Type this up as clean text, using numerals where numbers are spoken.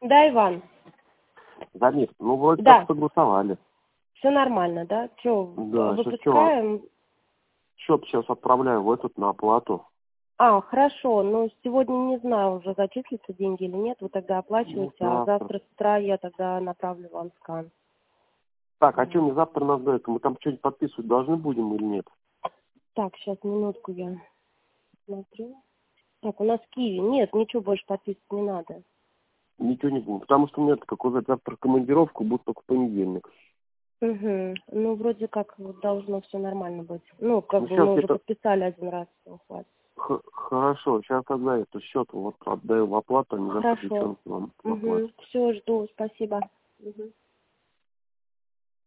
Да, Иван? Замир, ну вроде Да. как согласовали. Все нормально, да? Что, Да, выпускаем? счет сейчас отправляю в этот на оплату. А, хорошо. Ну, сегодня не знаю, уже зачислятся деньги или нет. Вы тогда Ну, оплачиваете, а завтра. завтра с утра я тогда направлю вам скан. Так, а что мне завтра надо это? Мы там что-нибудь подписывать должны будем или нет? Так, сейчас, минутку я смотрю. Так, у нас Киви. Нет, ничего больше подписывать не надо. Ничего не будет. Потому что у меня, как уже завтра командировку будет только в понедельник. Угу. Ну, вроде как вот должно все нормально быть. Ну, как Ну, бы сейчас мы уже это... подписали один раз, всё, хватит. Хорошо, сейчас тогда эту счет вот отдаю в оплату, а не завтра Хорошо. девчонке вам в оплату. Угу. Все, жду, спасибо. Угу.